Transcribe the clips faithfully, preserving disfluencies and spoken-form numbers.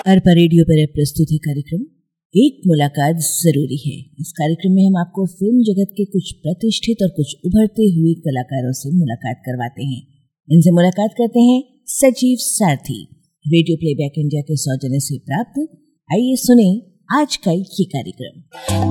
Arpa radio पर प्रस्तुत है कार्यक्रम एक मुलाकात जरूरी है। इस कार्यक्रम में हम आपको फिल्म जगत के कुछ प्रतिष्ठित और कुछ उभरते हुए कलाकारों से मुलाकात करवाते हैं। इनसे मुलाकात करते हैं सजीव सारथी, रेडियो प्लेबैक इंडिया के सौजन्य से प्राप्त। आइए सुने आज का ये कार्यक्रम।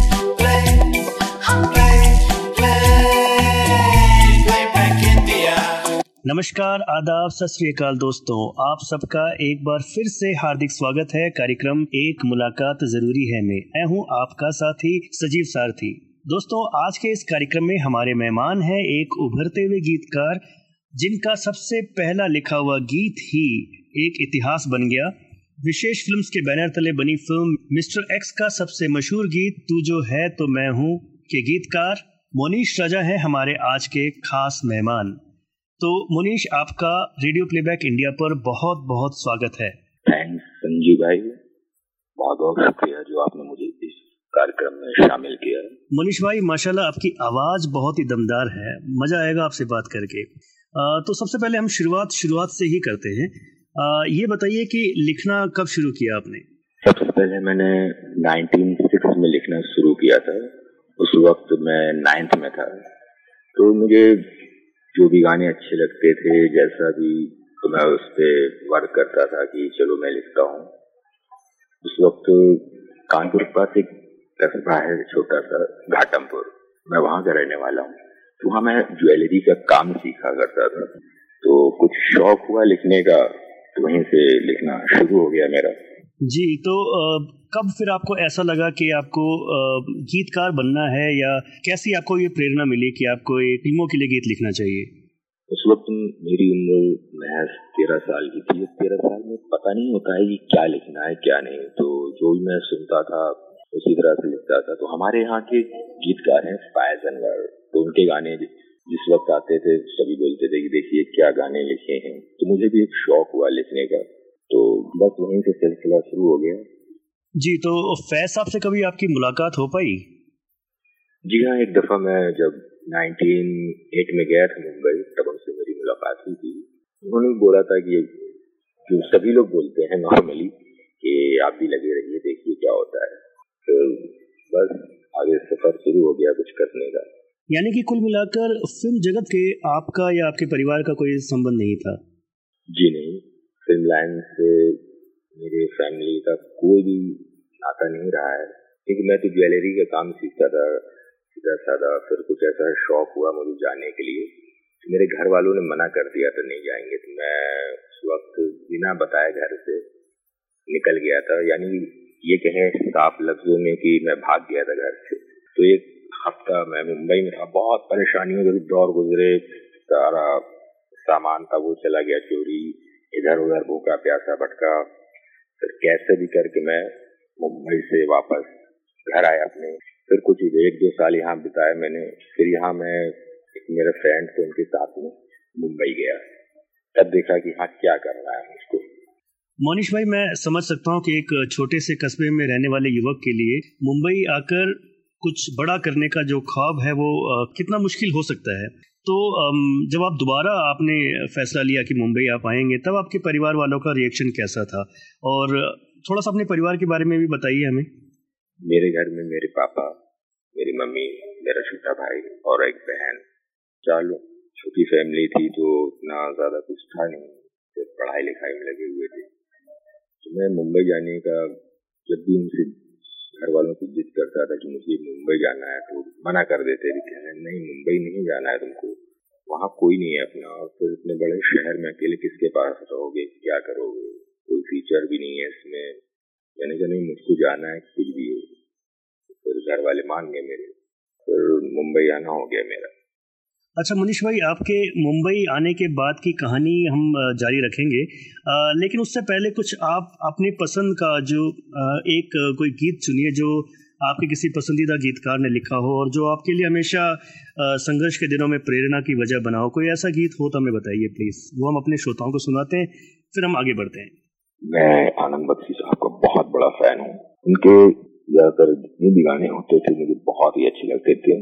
नमस्कार, आदाब, सत श्री अकाल दोस्तों, आप सबका एक बार फिर से हार्दिक स्वागत है कार्यक्रम एक मुलाकात जरूरी है में। मैं हूं आपका साथी सजीव सारथी। दोस्तों, आज के इस कार्यक्रम में हमारे मेहमान हैं एक उभरते हुए गीतकार, जिनका सबसे पहला लिखा हुआ गीत ही एक इतिहास बन गया। विशेष फिल्म्स के बैनर तले बनी फिल्म मिस्टर एक्स का सबसे मशहूर गीत तू जो है तो मैं हूं के गीतकार मोनीश राजा हैं हमारे आज के खास मेहमान। तो मोनीश, आपका रेडियो प्लेबैक इंडिया पर बहुत बहुत स्वागत है। थैंक्स संजीव भाई, बहुत बहुत शुक्रिया जो आपने मुझे इस कार्यक्रम में शामिल किया। मोनीश भाई, माशाल्लाह आपकी आवाज बहुत ही दमदार है, मजा आएगा आपसे बात करके। आ, तो सबसे पहले हम शुरुआत शुरुआत से ही करते हैं। आ, ये बताइए कि लिखना कब शुरू किया आपने? सबसे पहले मैंने उन्नीस सौ छह में लिखना शुरू किया था। उस वक्त मैं नाइन्थ में था, तो मुझे जो भी गाने अच्छे लगते थे, जैसा भी, तो मैं उस पे वर्क करता था कि चलो मैं लिखता हूँ। उस वक्त कानपुर के पास एक कस्बा है छोटा सा घाटमपुर, मैं वहाँ का रहने वाला हूँ। तो वहाँ मैं ज्वेलरी का काम सीखा करता था, तो कुछ शौक हुआ लिखने का, तो वहीं से लिखना शुरू हो गया मेरा। जी, तो आ, कब फिर आपको ऐसा लगा कि आपको आ, गीतकार बनना है, या कैसी आपको ये प्रेरणा मिली कि आपको ये फिल्मों के लिए गीत लिखना चाहिए? उस वक्त मेरी उम्र महज तेरह साल की थी। तेरह साल में पता नहीं होता है कि क्या लिखना है क्या नहीं, तो जो भी मैं सुनता था उसी तरह से लिखता था। तो हमारे यहाँ के गीतकार हैं फायज अनवर, तो उनके गाने जिस वक्त आते थे सभी बोलते थे कि देखिए क्या गाने लिखे हैं। तो मुझे भी एक शौक हुआ लिखने का, तो बस वहीं से सिलसिला शुरू हो गया। जी, तो फैज साहब से कभी आपकी मुलाकात हो पाई? जी हाँ, एक दफा मैं जब नाइनटीन एट में गया था मुंबई, तब उनसे मेरी मुलाकात हुई थी। उन्होंने बोला था कि जो सभी लोग बोलते हैं नॉर्मली कि आप भी लगे रहिए, देखिए क्या होता है। तो बस आगे सफर शुरू हो गया कुछ करने का। यानी कि कुल मिलाकर फिल्म जगत के आपका या आपके परिवार का कोई संबंध नहीं था? जी नहीं, फिल्म लाइन से मेरे फैमिली का कोई भी नाता नहीं रहा है, क्योंकि मैं तो ज्वेलरी का काम सीखता था सीधा साधा। फिर कुछ ऐसा शौक हुआ मुझे जाने के लिए, तो मेरे घर वालों ने मना कर दिया था नहीं जाएंगे। तो मैं उस वक्त बिना बताए घर से निकल गया था, यानी ये कहें साफ लफ्जों में कि मैं भाग गया था घर से। तो एक हफ्ता मैं मुंबई में था, बहुत परेशानियों के दौर गुजरे। सारा सामान था वो चला गया चोरी, इधर उधर भूखा प्यासा भटका। फिर कैसे भी करके मैं मुंबई से वापस घर आया अपने। फिर कुछ एक दो साल यहाँ बिताए मैंने। फिर यहाँ मैं एक मेरे फ्रेंड थे, उनके साथ में मुंबई गया। तब देखा कि हाँ क्या करना है मुझको। मोनीश भाई, मैं समझ सकता हूँ कि एक छोटे से कस्बे में रहने वाले युवक के लिए मुंबई आकर कुछ बड़ा करने का जो ख्वाब है वो कितना मुश्किल हो सकता है। तो जब आप दोबारा आपने फैसला लिया कि मुंबई आप आएंगे, तब आपके परिवार वालों का रिएक्शन कैसा था? और थोड़ा सा अपने परिवार के बारे में भी बताइए हमें। मेरे घर में मेरे पापा, मेरी मम्मी, मेरा छोटा भाई और एक बहन, चार लोग। छोटी फैमिली थी तो इतना ज्यादा कुछ था नहीं, सिर्फ पढ़ाई लिखाई में लगे हुए थे। तो मैं मुंबई जाने का जब भी उनसे घर वालों से जिद करता था कि मुझे मुंबई जाना है, तो मना कर देते थे, नहीं मुंबई नहीं जाना है तुमको, वहाँ कोई नहीं है अपना। और फिर इतने बड़े शहर में अकेले किसके पास रहोगे, क्या करोगे, कोई फीचर भी नहीं है इसमें। मैंने कहा नहीं, मुझको जाना है कुछ भी हो। फिर घर वाले मान गए मेरे, फिर मुंबई आना हो गया मेरा। अच्छा मोनीश भाई, आपके मुंबई आने के बाद की कहानी हम जारी रखेंगे, आ, लेकिन उससे पहले कुछ आप अपनी पसंद का जो आ, एक कोई गीत सुनिए जो आपके किसी पसंदीदा गीतकार ने लिखा हो और जो आपके लिए हमेशा संघर्ष के दिनों में प्रेरणा की वजह बना हो। कोई ऐसा गीत हो तो हमें बताइए प्लीज, वो हम अपने श्रोताओं को सुनाते हैं, फिर हम आगे बढ़ते हैं। मैं आनंद बख्शी साहब का बहुत बड़ा फैन हूँ। उनके ज्यादातर जितने भी गाने होते थे मुझे बहुत ही अच्छे लगते थे।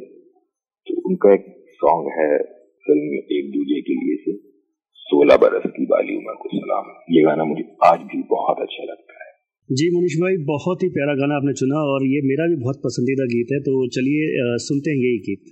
तो उनका एक सॉन्ग है फिल्म एक दूजे के लिए से, सोलह बरस की बाली उम्र को सलाम। ये गाना मुझे आज भी बहुत अच्छा लगता है। जी मनीष भाई, बहुत ही प्यारा गाना आपने चुना और ये मेरा भी बहुत पसंदीदा गीत है, तो चलिए सुनते हैं यही गीत।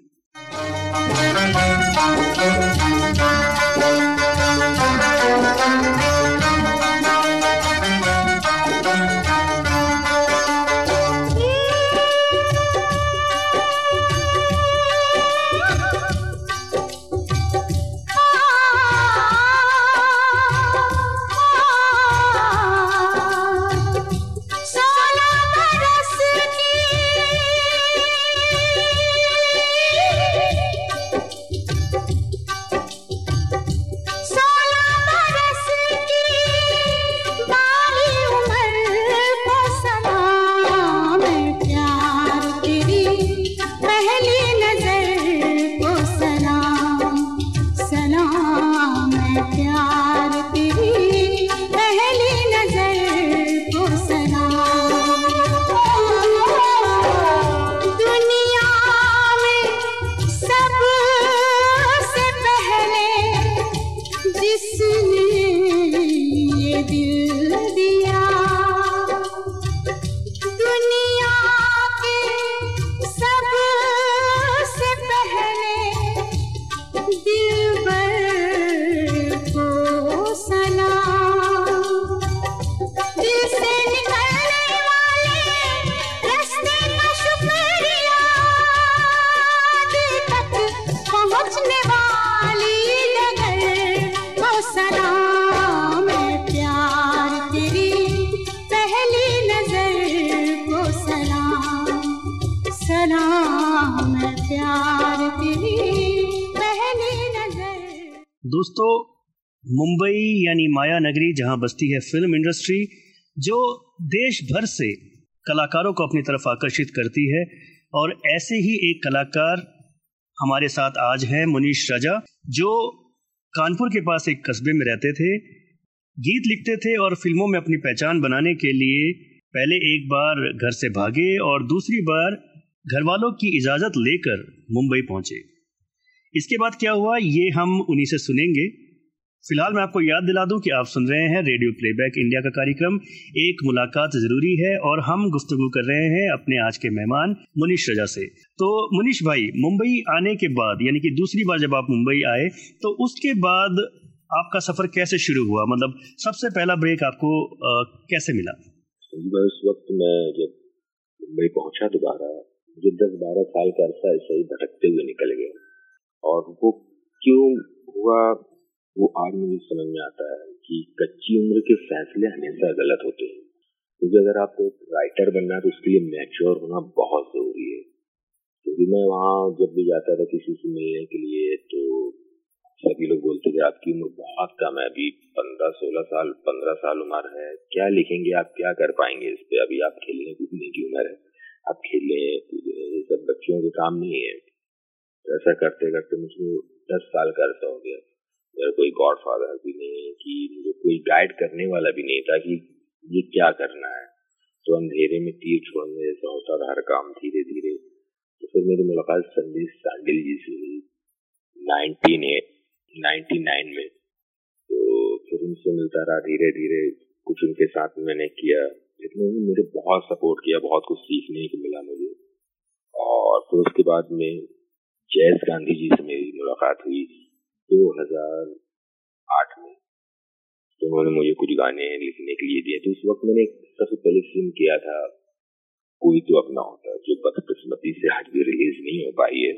दोस्तों, मुंबई यानी माया नगरी, जहां बसती है फिल्म इंडस्ट्री, जो देश भर से कलाकारों को अपनी तरफ आकर्षित करती है, और ऐसे ही एक कलाकार हमारे साथ आज हैं, मुनीश राजा, जो कानपुर के पास एक कस्बे में रहते थे, गीत लिखते थे और फिल्मों में अपनी पहचान बनाने के लिए पहले एक बार घर से भागे और दूसरी बार घर वालों की इजाज़त लेकर मुंबई पहुंचे। इसके बाद क्या हुआ, ये हम उन्हीं से सुनेंगे। फिलहाल मैं आपको याद दिला दूं कि आप सुन रहे हैं रेडियो प्लेबैक इंडिया का कार्यक्रम एक मुलाकात ज़रूरी है, और हम गुफ्तगू कर रहे हैं अपने आज के मेहमान मुनीश राजा से। तो मुनीश भाई, मुंबई आने के बाद, यानी कि दूसरी बार जब आप मुंबई आए, तो उसके बाद आपका सफ़र कैसे शुरू हुआ? मतलब सबसे पहला ब्रेक आपको आ, कैसे मिला? उस वक्त मैं जब मुंबई पहुंचा दोबारा, मुझे दस बारह साल का अरसा ऐसे ही भटकते हुए निकल गया, और वो क्यों हुआ वो आज मुझे समझ में आता है कि कच्ची उम्र के फैसले हमेशा गलत होते हैं। क्योंकि अगर आपको राइटर बनना है तो उसके लिए मैच्योर होना बहुत जरूरी है। क्योंकि मैं वहाँ जब भी जाता था किसी से मिलने के लिए, तो सभी लोग बोलते थे आपकी उम्र बहुत कम है, अभी पंद्रह सोलह साल पंद्रह साल उम्र है, क्या लिखेंगे आप, क्या कर पाएंगे इस पे, अभी आप खेलने कूदने की उम्र है, आप खेलें ये सब बच्चों के काम नहीं है। ऐसा करते करते मुझे दस साल का अर्सा हो गया। मेरा कोई गॉड फादर भी नहीं है, कि मुझे कोई गाइड करने वाला भी नहीं था कि ये क्या करना है। तो अंधेरे में तीर छोड़ने जैसा होता था हर काम धीरे धीरे। तो फिर मेरी मुलाकात संदेश सांडिल जी से हुई नाइनटीन नाइन्टी नाइन में। तो फिर उनसे मिलता रहा धीरे धीरे, कुछ उनके साथ मैंने किया, लेकिन उन्होंने मेरे बहुत सपोर्ट किया, बहुत कुछ सीखने को मिला मुझे। और फिर उसके बाद में जयेश गांधी जी से मेरी मुलाकात हुई दो हज़ार आठ में। तो उन्होंने मुझे कुछ गाने लिखने के लिए दिए। तो उस वक्त मैंने सबसे पहले फिल्म किया था कोई तो अपना होता, जो बदकिस्मती से आज भी रिलीज नहीं हो पाई है।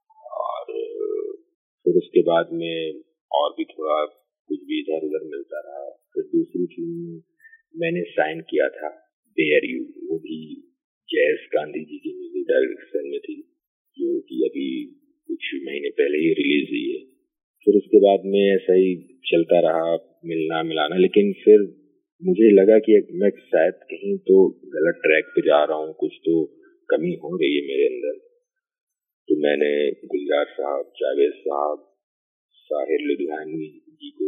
और फिर उसके बाद में और भी थोड़ा कुछ भी इधर उधर मिलता रहा। फिर दूसरी फिल्म मैंने साइन किया था डेयर यू, वो भी जयेश गांधी जी की म्यूजिक डायरेक्शन में थी, जो कि अभी कुछ महीने पहले ही रिलीज हुई है। फिर उसके बाद में ऐसा ही चलता रहा मिलना मिलाना, लेकिन फिर मुझे लगा कि मैं शायद कहीं तो गलत ट्रैक पे जा रहा हूँ, कुछ तो कमी हो रही है मेरे अंदर। तो मैंने गुलजार साहब, जावेद साहब, साहिर लुधियानवी जी को,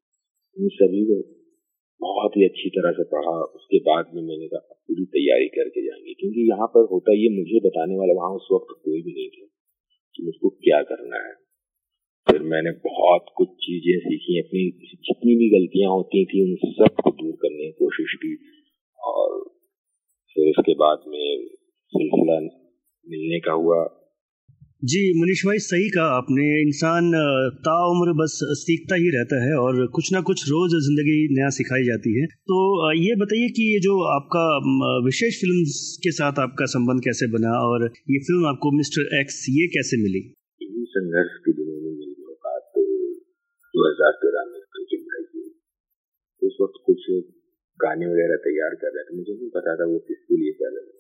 इन सभी को बहुत ही अच्छी तरह से पढ़ा। उसके बाद में मैंने कहा पूरी तैयारी करके जाएंगे, क्योंकि यहाँ पर होता ये मुझे बताने वाला वहाँ उस वक्त कोई भी नहीं था कि मुझको क्या करना है। फिर मैंने बहुत कुछ चीजें सीखी, अपनी जितनी भी गलतियां होती थी उन सब को दूर करने की कोशिश की। और फिर उसके बाद में सिलसिला मिलने का हुआ। जी मनीष भाई, सही कहा आपने। इंसान ताउम्र बस सीखता ही रहता है और कुछ ना कुछ रोज जिंदगी नया सिखाई जाती है। तो ये बताइए कि ये जो आपका विशेष फिल्म के साथ आपका संबंध कैसे बना और ये फिल्म आपको मिस्टर एक्स ये कैसे मिली? इन्हीं संघर्ष के दिनों में मेरी मुलाकात दो हजार तेरह में अंकित भाई की। उस वक्त कुछ गाने वगैरह तैयार कर रहे थे, मुझे नहीं पता था वो किसके लिए कर रहे थे।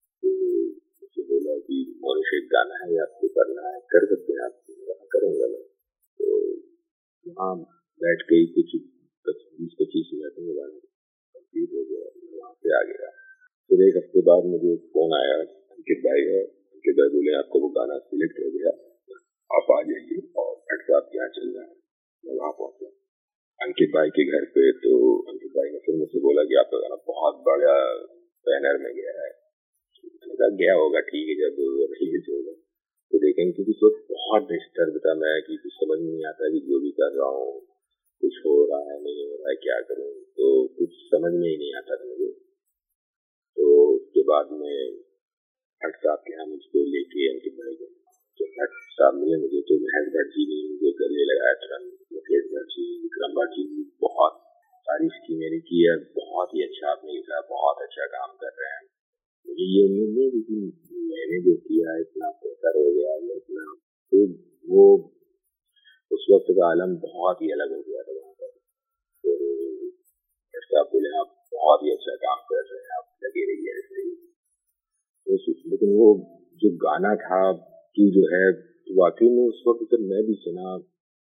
तो बोला कि मोनिश एक गाना है आपको करना है, कर सकते हैं आप? करूँगा मैं। तो वहाँ बैठ के ही कुछ बीस पच्चीस मिनट में गाना कंप्लीट हो गया, वहाँ से आ गया। फिर एक हफ्ते बाद मुझे फोन आया अंकित भाई का। अंकित भाई बोले आपको वो गाना सिलेक्ट हो गया, आप आ जाइए और भट्ट साहब क्या चल रहा है। मैं वहाँ पहुँचा अंकित भाई के घर पे। तो अंकित भाई ने फिर मुझसे बोला कि आपका गाना बहुत बड़ा बैनर में गया है। मैंने कहा गया होगा, ठीक है, जब रिलीज होगा तो देखेंगे। क्योंकि उस वक्त बहुत डिस्टर्ब था मैं कि कुछ समझ नहीं आता कि जो भी कर रहा हूँ कुछ हो रहा है नहीं हो रहा है, क्या करूँ, तो कुछ समझ में ही नहीं आता था मुझे। तो उसके बाद में भट्ट साहब के यहाँ मुझको लेके अंकित भाई को, जब भट्ट साहब मिले मुझे तो महेश भट्ट जी ने मुझे गले लगाया तुरंत। मुकेश भट्ट जी, विक्रम भट्ट जी बहुत तारीफ की मेरी की है, बहुत ही अच्छा आपने लिखा, बहुत अच्छा काम कर रहे हैं। मुझे ये उम्मीद नहीं थी कि मैंने जो किया इतना बेहतर हो गया या इतना, तो वो उस वक्त का आलम बहुत ही अलग हो गया था वहाँ पर। फिर भट्ट साहब बोले आप बहुत ही अच्छा काम कर रहे हैं, आप लगे रहिए ऐसे ही। तो लेकिन वो जो गाना था कि जो है वाकई में उस वक्त जब मैं भी सुना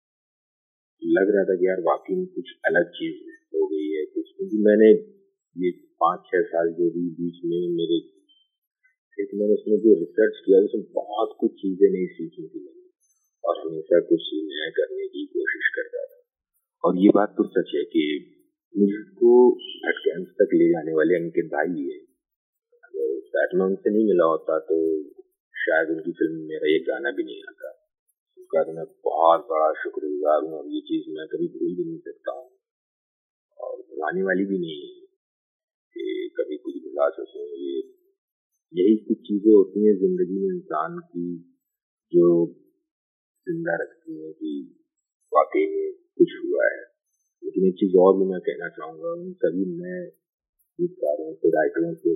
लग रहा था कि यार वाकई में कुछ अलग चीज हो गई है कुछ। क्योंकि मैंने ये पाँच छह साल जो भी बीच में मेरे एक मैंने उसमें जो रिसर्च किया उसमें बहुत कुछ चीजें नहीं सीखी थी मैंने, और हमेशा कुछ नया करने की कोशिश करता था। और ये बात तो सच है कि मुझको भटकैंस तक ले जाने वाले अंकित भाई है। अगर शायद मैं उनसे नहीं मिला होता तो शायद उनकी फिल्म में मेरा ये गाना भी नहीं आता। उनका तो मैं बहुत बड़ा शुक्रगुजार हूँ और ये चीज मैं कभी भूल भी नहीं सकता हूँ और भुलाने वाली भी नहीं है कि कभी कुछ भुला सकूँ। ये यही कुछ चीजें होती हैं जिंदगी में इंसान की जो जिंदा रखती हैं कि वाकई में कुछ हुआ है। लेकिन एक चीज और भी मैं कहना चाहूंगा उन सभी नए गीतकारों से, राइटरों से,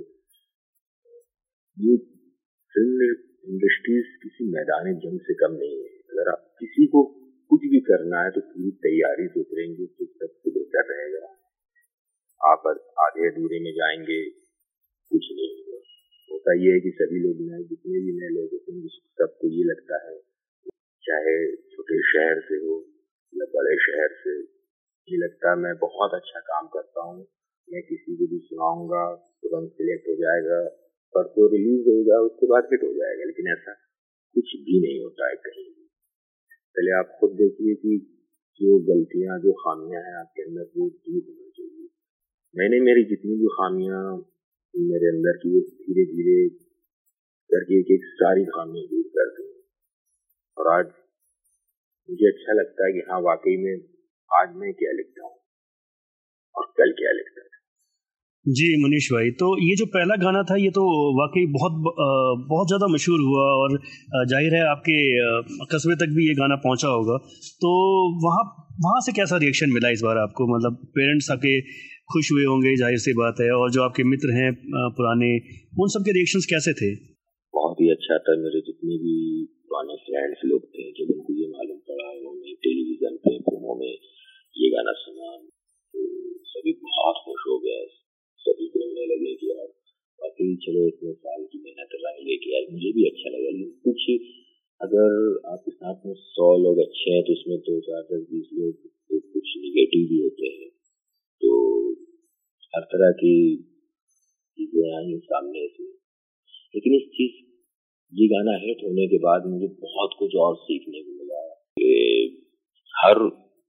ये फिल्म इंडस्ट्रीज किसी मैदान जंग से कम नहीं है। अगर आप किसी को कुछ भी करना है तो पूरी तैयारी से उतरेंगे तो सबसे बेहतर रहेगा। आप आधे अधूरे में जाएंगे कुछ नहीं होगा। होता ये है कि सभी लोग नए, जितने भी नए लोग होते हैं सबको ये लगता है, चाहे छोटे शहर से हो या बड़े शहर से, ये लगता है मैं बहुत अच्छा काम करता हूँ, मैं किसी को भी सुनाऊंगा तुरंत सिलेक्ट हो जाएगा, पर तो रिलीज होगा उसके बाद हिट हो जाएगा। लेकिन ऐसा कुछ भी नहीं होता है कहीं भी। पहले आप खुद देखिए कि जो गलतियां जो खामियां हैं आपके अंदर वो दूर होनी चाहिए। मैंने मेरी जितनी भी खामियां मेरे अंदर की वो धीरे धीरे करके एक एक सारी खामियां दूर कर दी और आज मुझे अच्छा लगता है कि हाँ वाकई में आज मैं क्या लिखता हूँ और कल क्या लिखता है। जी मनीष भाई, तो ये जो पहला गाना था ये तो वाकई बहुत बहुत ज़्यादा मशहूर हुआ और जाहिर है आपके कस्बे तक भी ये गाना पहुंचा होगा। तो वहाँ वहाँ से कैसा रिएक्शन मिला इस बार आपको? मतलब पेरेंट्स आपके खुश हुए होंगे, जाहिर सी बात है, और जो आपके मित्र हैं पुराने उन सब के रिएक्शंस कैसे थे? बहुत ही अच्छा था। मेरे जितने भी पुराने फ्रेंड्स लोग थे जब उनको ये मालूम पड़ा, उन्होंने टेलीविजन पे फिल्मों में ये गाना सुना तो सभी बहुत खुश हो गए। सभी बोलने लगे कि यार वाकई चलो इतने साल की मेहनत रंग लेके यार मुझे भी अच्छा लगा। कुछ अगर आपके साथ में सौ लोग अच्छे हैं तो उसमें दो चार दस बीस लोग तो कुछ निगेटिव भी होते हैं। तो हर तरह की चीजें आई सामने इसमें। लेकिन इस चीज ये गाना हिट होने के बाद मुझे बहुत कुछ और सीखने को मिला कि हर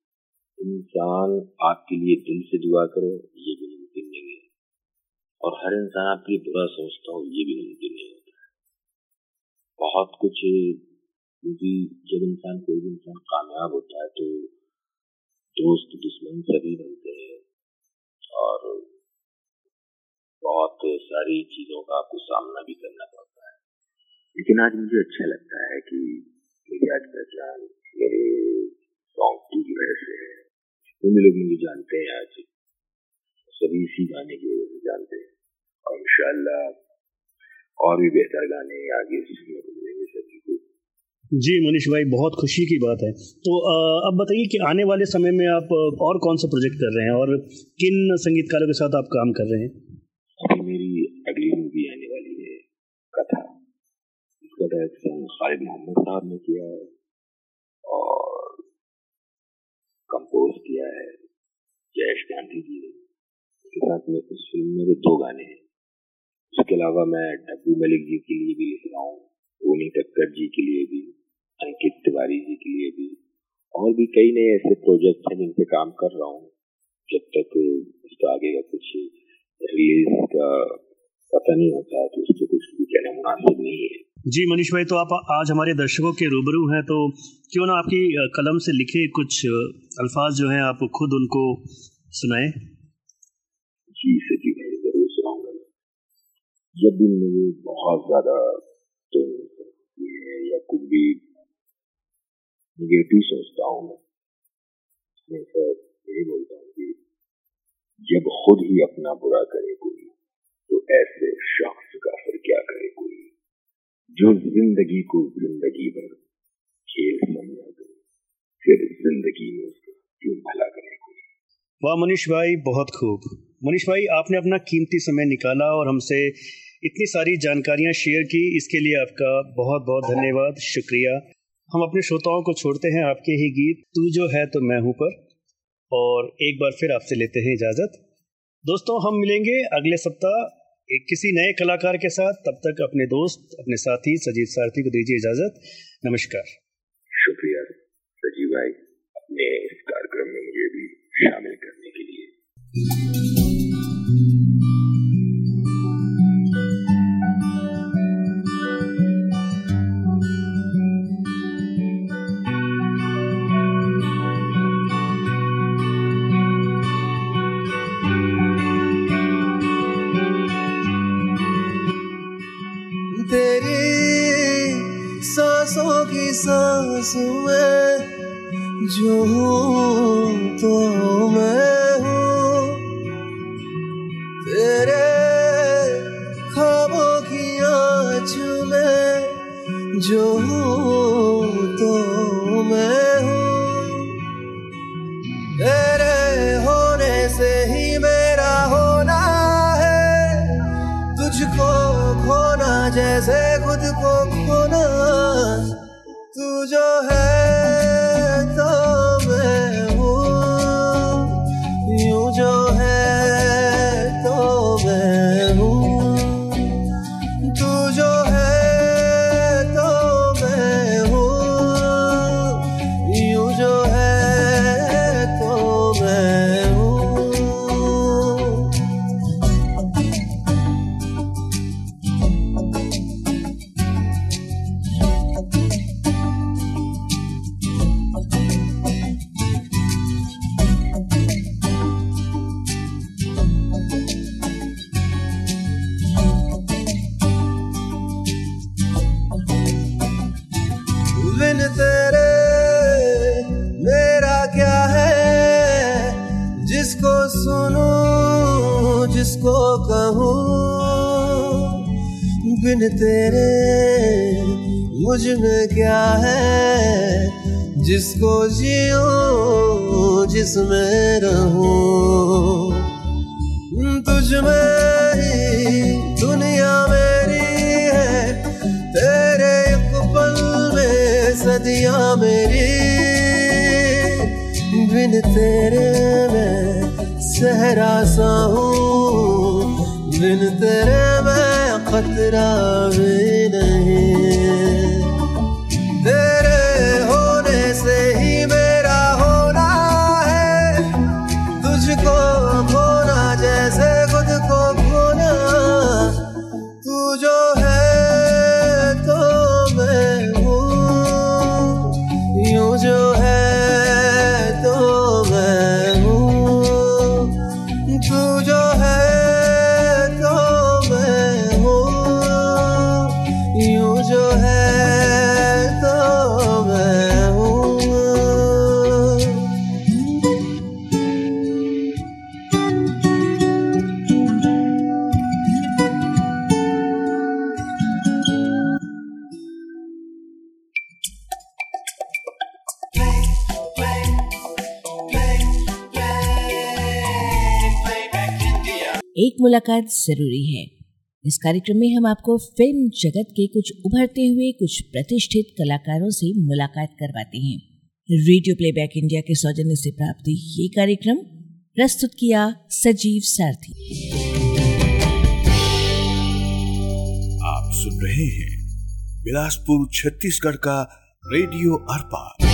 इंसान आपके लिए दिल से दुआ करे ये भी मुमकिन नहीं है, और हर इंसान आपके लिए बुरा सोचता हो ये भी मुमकिन नहीं होता है। बहुत कुछ, क्योंकि जब इंसान कोई भी इंसान कामयाब होता है तो दोस्त दुश्मन सभी बनते हैं और बहुत सारी चीजों का आपको सामना भी करना पड़ता है, लेकिन आज मुझे अच्छा लगता है कि मेरी आज पहचान मेरे सॉन्ग की वजह से है। जितने लोग मुझे जानते हैं आज, सभी इसी गाने की वजह से जानते हैं, और इंशाल्लाह और भी बेहतर गाने आगे सुनने को मिलेंगे सभी को। जी मनीष भाई, बहुत खुशी की बात है। तो अब बताइए कि आने वाले समय में आप और कौन सा प्रोजेक्ट कर रहे हैं और किन संगीतकारों के साथ आप काम कर रहे हैं? अभी मेरी अगली मूवी आने वाली है, कथा। इसका डायरेक्शन खालिद मोहम्मद साहब ने किया है और कंपोज किया है जयेश गांधी जी ने। इसके साथ में इस फिल्म में दो गाने हैं। इसके अलावा मैं डब्बू मलिक जी के लिए भी लिख रहा हूँ, रोनी टक्कर जी के लिए भी, अंकित तिवारी जी के लिए भी, और भी कई नए ऐसे प्रोजेक्ट हैं जिन पे काम कर रहा हूँ। जब तक इसका आगे का कुछ रिलीज का पता नहीं होता है तो उसको कुछ भी कहना मुनासिब नहीं है। जी मनीष भाई, तो आप आज हमारे दर्शकों के रूबरू हैं, तो क्यों ना आपकी कलम से लिखे कुछ अल्फाज जो हैं आप खुद उनको सुनाएं। जी सजी भाई, जरूर सुनाऊंगा। जब भी मुझे बहुत ज्यादा है या कुछ भी निगेटिव सोचता हूँ, मैं सर यही बोलता हूँ कि जब खुद ही अपना बुरा करे कोई, तो ऐसे शख्स का फिर क्या करे कोई, जो जिंदगी को जिंदगी भर खेल समझा करे, फिर जिंदगी में उसका क्यों भला करे कोई। वाह मनीष भाई, बहुत खूब। मनीष भाई, आपने अपना कीमती समय निकाला और हमसे इतनी सारी जानकारियां शेयर की, इसके लिए आपका बहुत बहुत धन्यवाद, शुक्रिया। हम अपने श्रोताओं को छोड़ते हैं आपके ही गीत तू जो है तो मैं हूं पर, और एक बार फिर आपसे लेते हैं इजाजत। दोस्तों, हम मिलेंगे अगले सप्ताह एक किसी नए कलाकार के साथ। तब तक अपने दोस्त, अपने साथी सजीव सारथी को दीजिए इजाजत। नमस्कार। शुक्रिया सजीव भाई, अपने इस कार्यक्रम में मुझे भी शामिल करने के लिए। तेरी सांसों की सांस में जो हूँ तो मैं हूँ, तेरे ख्वाबों की आँच में जो हूँ तो मैं हूँ, तेरे होने से ही मेरा होना है, तुझको खोना जैसे खुद को खोना, तू जो है तो मैं हूँ, यूं जो है तो मैं हूँ, तू जो है तो मैं हूँ, यूं जो है तो मैं हूँ। बिन तेरे मेरा क्या है, जिसको सुनूं जिसको कहूँ, बिन तेरे मुझ में क्या है, जिसको जियूं जिसमें रहूं, तुझ में ही दुनिया मेरी है, तेरे एक पल में सदियां मेरी, बिन तेरे मैं सहरा सा हूँ, बिन तेरे मैं खतरा भी नहीं, तेरे होने से ही मेरा होना है, तुझको खोना जैसे खुद को खोना, तू जो है तो मैं हूँ, यूं जो है तो मैं हूँ, तू जो है तो एक मुलाकात जरूरी है। इस कार्यक्रम में हम आपको फिल्म जगत के कुछ उभरते हुए कुछ प्रतिष्ठित कलाकारों से मुलाकात करवाते हैं। रेडियो प्लेबैक इंडिया के सौजन्य से प्राप्त ये कार्यक्रम प्रस्तुत किया सजीव सारथी। आप सुन रहे हैं बिलासपुर छत्तीसगढ़ का रेडियो अर्पा।